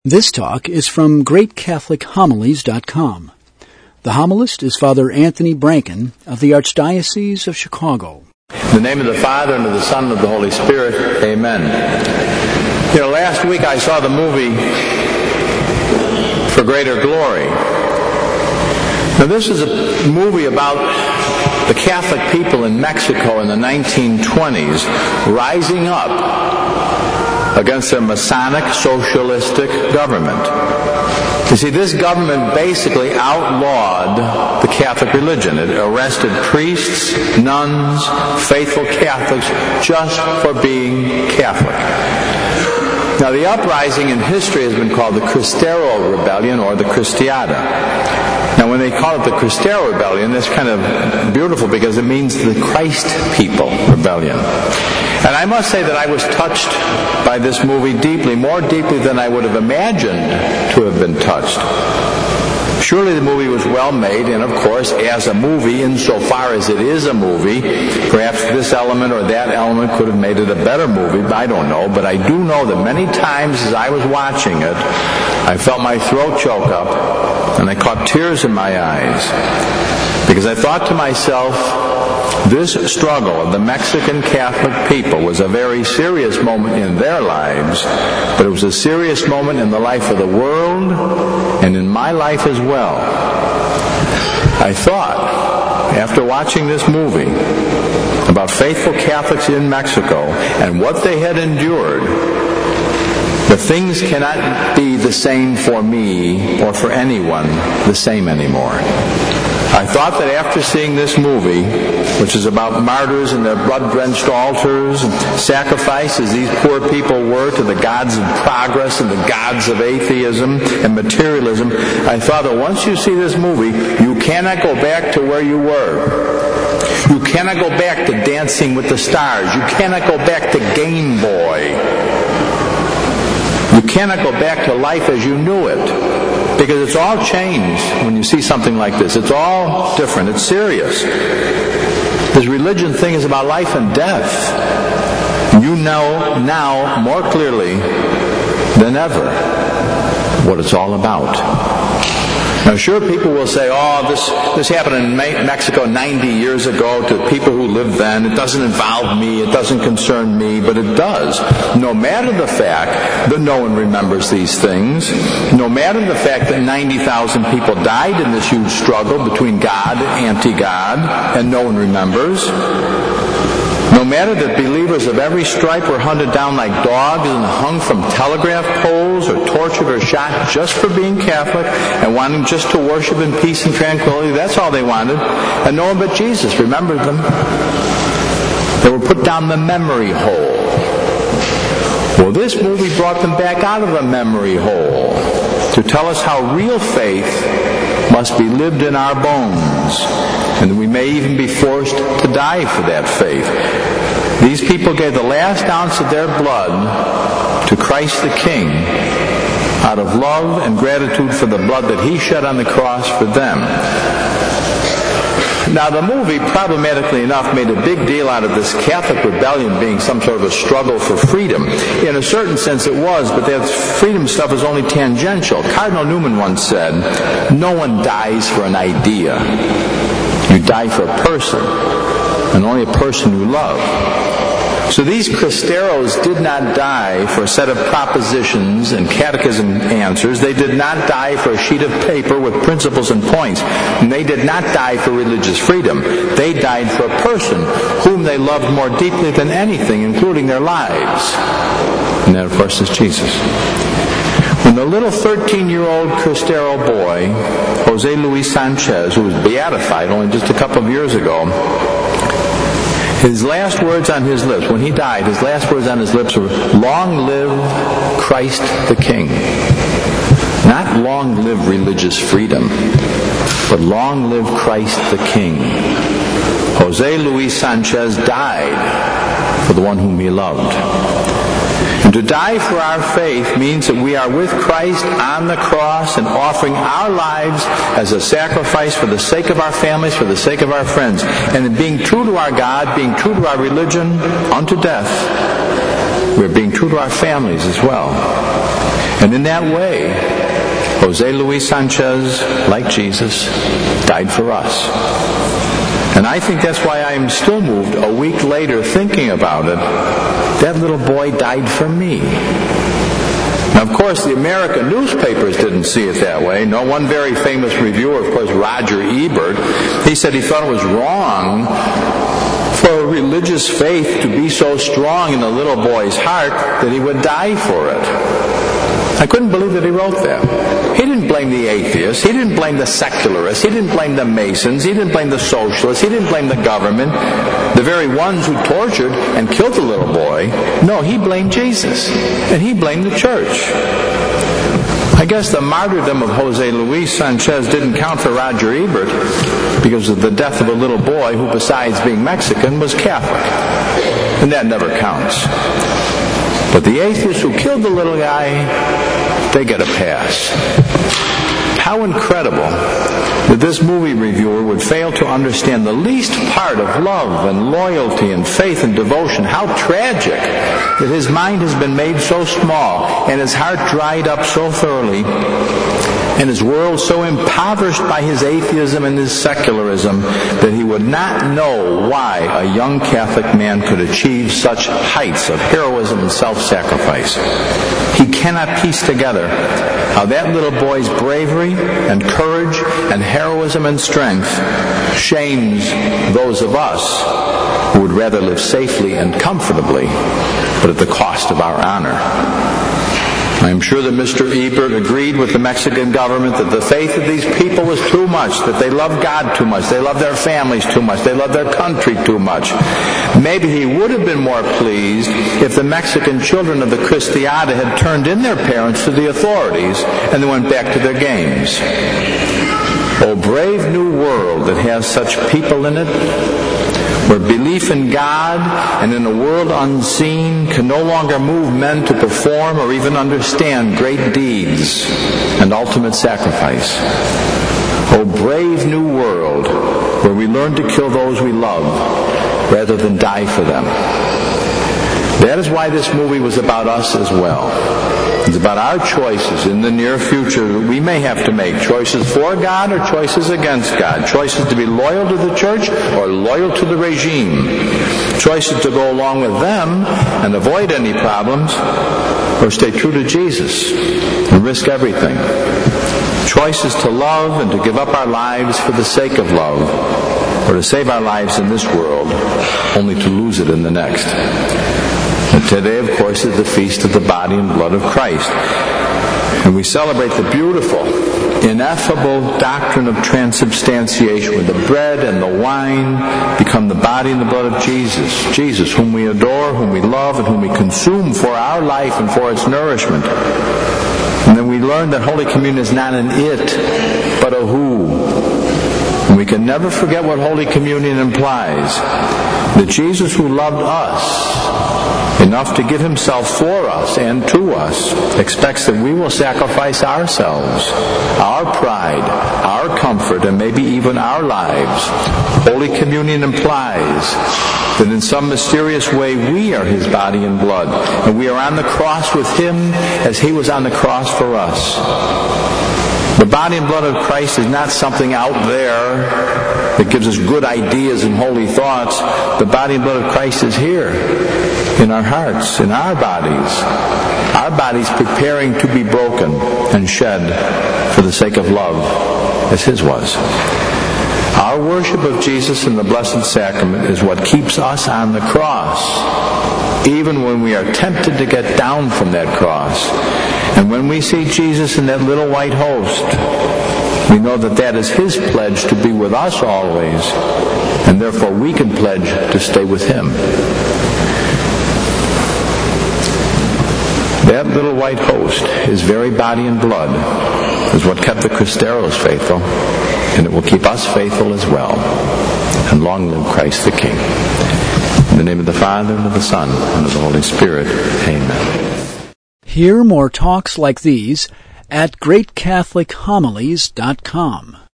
This talk is from GreatCatholicHomilies.com. The homilist is Father Anthony Branken of the Archdiocese of Chicago. In the name of the Father, and of the Son, and of the Holy Spirit, amen. Last week I saw the movie For Greater Glory. Now this is a movie about the Catholic people in Mexico in the 1920s rising up against their Masonic socialistic government. You see, this government basically outlawed the Catholic religion. It arrested priests, nuns, faithful Catholics just for being Catholic. Now, the uprising in history has been called the Cristero Rebellion or the Cristiada. Now, when they call it the Cristero Rebellion, that's kind of beautiful because it means the Christ People Rebellion. And I must say that I was touched by this movie deeply, more deeply than I would have imagined to have been touched. Surely the movie was well made, and of course, as a movie, insofar as it is a movie, perhaps this element or that element could have made it a better movie, I don't know. But I do know that many times as I was watching it, I felt my throat choke up, and I caught tears in my eyes. Because I thought to myself, this struggle of the Mexican Catholic people was a very serious moment in their lives, but it was a serious moment in the life of the world and in my life as well. I thought, after watching this movie about faithful Catholics in Mexico and what they had endured, that things cannot be the same for me or for anyone the same anymore. I thought that after seeing this movie, which is about martyrs and their blood-drenched altars and sacrifices these poor people were to the gods of progress and the gods of atheism and materialism, I thought that once you see this movie, you cannot go back to where you were. You cannot go back to Dancing with the Stars. You cannot go back to Game Boy. You cannot go back to life as you knew it. Because it's all changed when you see something like this. It's all different. It's serious. This religion thing is about life and death. You know now more clearly than ever what it's all about. Now, sure, people will say, this happened in Mexico 90 years ago to people who lived then. It doesn't involve me. It doesn't concern me. But it does. No matter the fact that no one remembers these things, no matter the fact that 90,000 people died in this huge struggle between God and anti-God, and no one remembers, no matter that believers of every stripe were hunted down like dogs and hung from telegraph poles or tortured or shot just for being Catholic and wanting just to worship in peace and tranquility, that's all they wanted. And no one but Jesus remembered them. They were put down the memory hole. Well, this movie brought them back out of the memory hole to tell us how real faith must be lived in our bones, and we may even be forced to die for that faith. These people gave the last ounce of their blood to Christ the King out of love and gratitude for the blood that He shed on the cross for them. Now, the movie, problematically enough, made a big deal out of this Catholic rebellion being some sort of a struggle for freedom. In a certain sense it was, but that freedom stuff is only tangential. Cardinal Newman once said, no one dies for an idea. You die for a person, and only a person you love. So these Cristeros did not die for a set of propositions and catechism answers. They did not die for a sheet of paper with principles and points. And they did not die for religious freedom. They died for a person whom they loved more deeply than anything, including their lives. And that, of course, is Jesus. When the little 13-year-old Cristero boy, Jose Luis Sanchez, who was beatified only just a couple of years ago, his last words on his lips, when he died, his last words on his lips were, "Long live Christ the King." Not long live religious freedom, but long live Christ the King. Jose Luis Sanchez died for the one whom he loved. And to die for our faith means that we are with Christ on the cross and offering our lives as a sacrifice for the sake of our families, for the sake of our friends. And in being true to our God, being true to our religion unto death, we're being true to our families as well. And in that way, Jose Luis Sanchez, like Jesus, died for us. And I think that's why I'm still moved a week later thinking about it. That little boy died for me. Now, of course, the American newspapers didn't see it that way. No, one very famous reviewer, of course, Roger Ebert, he said he thought it was wrong for religious faith to be so strong in the little boy's heart that he would die for it. I couldn't believe that he wrote that. He didn't blame the atheists. He didn't blame the secularists. He didn't blame the Masons. He didn't blame the socialists. He didn't blame the government, the very ones who tortured and killed the little boy. No, he blamed Jesus. And he blamed the church. I guess the martyrdom of Jose Luis Sanchez didn't count for Roger Ebert because of the death of a little boy who, besides being Mexican, was Catholic. And that never counts. But the atheists who killed the little guy, they get a pass. How incredible that this movie reviewer would fail to understand the least part of love and loyalty and faith and devotion. How tragic that his mind has been made so small and his heart dried up so thoroughly and his world so impoverished by his atheism and his secularism that he would not know why a young Catholic man could achieve such heights of heroism and self-sacrifice. He cannot piece together how that little boy's bravery and courage and heroism and strength shames those of us who would rather live safely and comfortably, but at the cost of our honor. I am sure that Mr. Ebert agreed with the Mexican government that the faith of these people was too much, that they love God too much, they love their families too much, they love their country too much. Maybe he would have been more pleased if the Mexican children of the Cristiada had turned in their parents to the authorities and then went back to their games. Oh, brave new world that has such people in it, where belief in God and in a world unseen can no longer move men to perform or even understand great deeds and ultimate sacrifice. Oh, brave new world where we learn to kill those we love rather than die for them. That is why this movie was about us as well. It's about our choices in the near future that we may have to make. Choices for God or choices against God. Choices to be loyal to the church or loyal to the regime. Choices to go along with them and avoid any problems or stay true to Jesus and risk everything. Choices to love and to give up our lives for the sake of love or to save our lives in this world only to lose it in the next. And today, of course, is the feast of the body and blood of Christ. And we celebrate the beautiful, ineffable doctrine of transubstantiation, where the bread and the wine become the body and the blood of Jesus. Jesus, whom we adore, whom we love, and whom we consume for our life and for its nourishment. And then we learn that Holy Communion is not an it, but a who. And we can never forget what Holy Communion implies. That Jesus, who loved us enough to give himself for us and to us, expects that we will sacrifice ourselves, our pride, our comfort, and maybe even our lives. Holy Communion implies that in some mysterious way we are his body and blood, and we are on the cross with him as he was on the cross for us. The body and blood of Christ is not something out there that gives us good ideas and holy thoughts. The body and blood of Christ is here, in our hearts, in our bodies preparing to be broken and shed for the sake of love, as his was. Our worship of Jesus in the Blessed Sacrament is what keeps us on the cross, even when we are tempted to get down from that cross. And when we see Jesus in that little white host, we know that that is his pledge to be with us always, and therefore we can pledge to stay with him. That little white host, his very body and blood, is what kept the Cristeros faithful, and it will keep us faithful as well. And long live Christ the King. In the name of the Father, and of the Son, and of the Holy Spirit. Amen. Hear more talks like these at greatcatholichomilies.com.